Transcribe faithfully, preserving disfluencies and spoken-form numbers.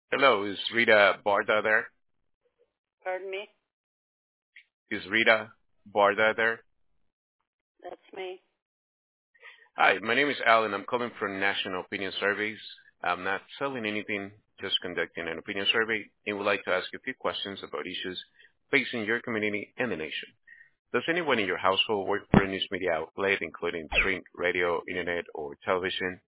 Hello, is Rita Barda there? Pardon me? Is Rita Barda there? That's me. Hi, my name is Alan. I'm calling from National Opinion Surveys. I'm not selling anything, just conducting an opinion survey, and would like to ask a few questions about issues facing your community and the nation. Does anyone in your household work for a news media outlet, including print, radio, internet, or television?